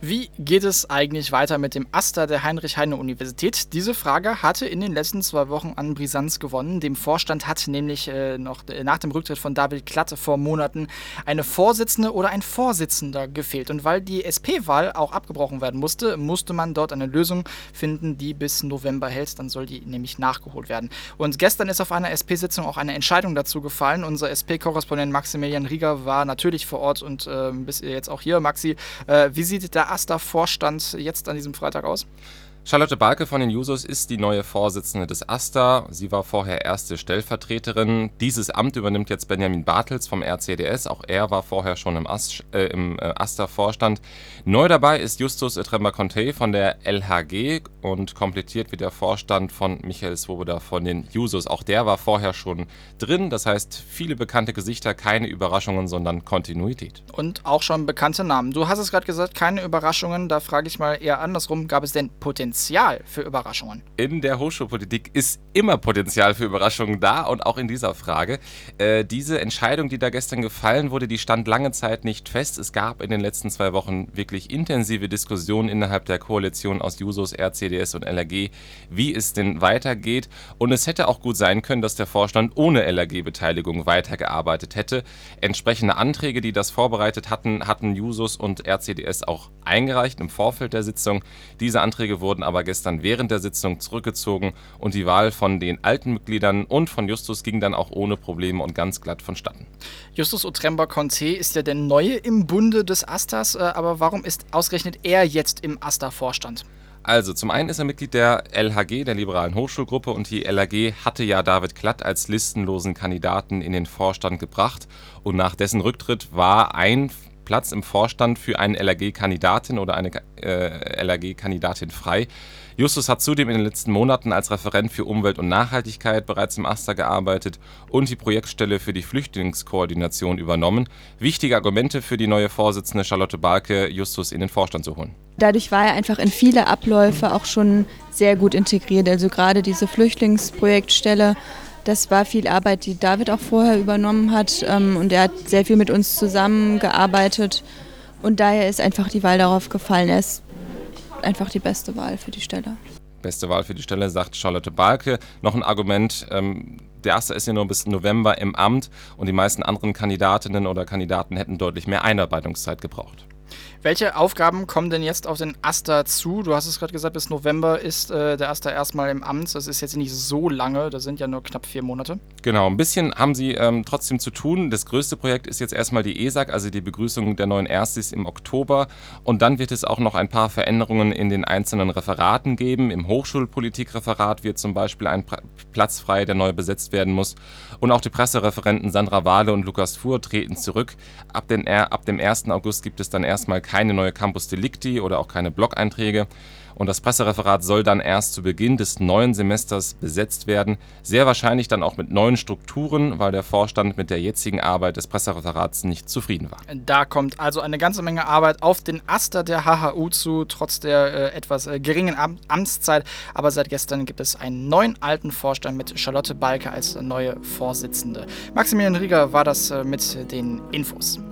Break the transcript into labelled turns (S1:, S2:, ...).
S1: Wie geht es eigentlich weiter mit dem AStA der Heinrich-Heine-Universität? Diese Frage hatte in den letzten 2 Wochen an Brisanz gewonnen. Dem Vorstand hat nämlich noch nach dem Rücktritt von David Klatt vor Monaten eine Vorsitzende oder ein Vorsitzender gefehlt. Und weil die SP-Wahl auch abgebrochen werden musste, musste man dort eine Lösung finden, die bis November hält. Dann soll die nämlich nachgeholt werden. Und gestern ist auf einer SP-Sitzung auch eine Entscheidung dazu gefallen. Unser SP-Korrespondent Maximilian Rieger war natürlich vor Ort und bis jetzt auch hier. Maxi, wie sieht der AStA-Vorstand jetzt an diesem Freitag aus?
S2: Charlotte Balke von den Jusos ist die neue Vorsitzende des AStA. Sie war vorher erste Stellvertreterin. Dieses Amt übernimmt jetzt Benjamin Bartels vom RCDS. Auch er war vorher schon im AStA-Vorstand. Neu dabei ist Justus Tremba-Conte von der LHG und komplettiert wird der Vorstand von Michael Svoboda von den Jusos. Auch der war vorher schon drin. Das heißt, viele bekannte Gesichter, keine Überraschungen, sondern Kontinuität.
S1: Und auch schon bekannte Namen. Du hast es gerade gesagt, keine Überraschungen. Da frage ich mal eher andersrum. Gab es denn Potenzial für Überraschungen?
S2: In der Hochschulpolitik ist immer Potenzial für Überraschungen da und auch in dieser Frage. Diese Entscheidung, die da gestern gefallen wurde, die stand lange Zeit nicht fest. Es gab in den letzten 2 Wochen wirklich intensive Diskussionen innerhalb der Koalition aus Jusos, RCDS und LRG, wie es denn weitergeht. Und es hätte auch gut sein können, dass der Vorstand ohne LRG-Beteiligung weitergearbeitet hätte. Entsprechende Anträge, die das vorbereitet hatten Jusos und RCDS auch eingereicht im Vorfeld der Sitzung. Diese Anträge wurden aber gestern während der Sitzung zurückgezogen und die Wahl von den alten Mitgliedern und von Justus ging dann auch ohne Probleme und ganz glatt vonstatten.
S1: Justus Otremba-Conte ist ja der Neue im Bunde des AStAs, aber warum ist ausgerechnet er jetzt im AStA-Vorstand?
S2: Also, zum einen ist er Mitglied der LHG, der Liberalen Hochschulgruppe, und die LHG hatte ja David Klatt als listenlosen Kandidaten in den Vorstand gebracht und nach dessen Rücktritt war ein Platz im Vorstand für eine LRG-Kandidatin oder eine LRG-Kandidatin frei. Justus hat zudem in den letzten Monaten als Referent für Umwelt und Nachhaltigkeit bereits im AStA gearbeitet und die Projektstelle für die Flüchtlingskoordination übernommen. Wichtige Argumente für die neue Vorsitzende Charlotte Balke, Justus in den Vorstand zu holen.
S3: Dadurch war er einfach in viele Abläufe auch schon sehr gut integriert. Also gerade diese Flüchtlingsprojektstelle, das war viel Arbeit, die David auch vorher übernommen hat. Und er hat sehr viel mit uns zusammengearbeitet. Und daher ist einfach die Wahl darauf gefallen. Er ist einfach die beste Wahl für die Stelle.
S2: Beste Wahl für die Stelle, sagt Charlotte Balke. Noch ein Argument, der AStA ist ja nur bis November im Amt und die meisten anderen Kandidatinnen oder Kandidaten hätten deutlich mehr Einarbeitungszeit gebraucht.
S1: Welche Aufgaben kommen denn jetzt auf den AStA zu? Du hast es gerade gesagt, bis November ist der AStA erstmal im Amt. Das ist jetzt nicht so lange, das sind ja nur knapp 4 Monate.
S2: Genau, ein bisschen haben sie trotzdem zu tun. Das größte Projekt ist jetzt erstmal die ESAG, also die Begrüßung der neuen Erstis im Oktober. Und dann wird es auch noch ein paar Veränderungen in den einzelnen Referaten geben. Im Hochschulpolitikreferat wird zum Beispiel ein Platz frei, der neu besetzt werden muss. Und auch die Pressereferenten Sandra Wahle und Lukas Fuhr treten zurück. Ab dem 1. August gibt es dann erstmal keine neue Campus Delicti oder auch keine Blog-Einträge. Und das Pressereferat soll dann erst zu Beginn des neuen Semesters besetzt werden. Sehr wahrscheinlich dann auch mit neuen Strukturen, weil der Vorstand mit der jetzigen Arbeit des Pressereferats nicht zufrieden war.
S1: Da kommt also eine ganze Menge Arbeit auf den AStA der HHU zu, trotz der etwas geringen Amtszeit. Aber seit gestern gibt es einen neuen alten Vorstand mit Charlotte Balke als neue Vorsitzende. Maximilian Rieger war das mit den Infos.